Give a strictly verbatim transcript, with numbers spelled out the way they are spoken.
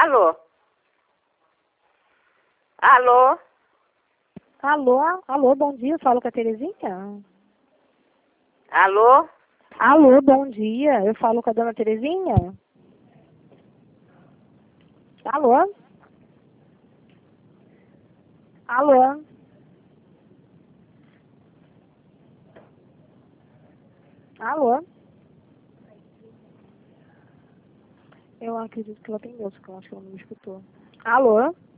Alô? Alô? Alô? Alô, bom dia. Eu falo com a Terezinha? Alô? Alô, bom dia. Eu falo com a dona Terezinha? Alô? Alô? Alô? Eu acredito que ela atendeu, só que eu acho que ela não me escutou. Alô?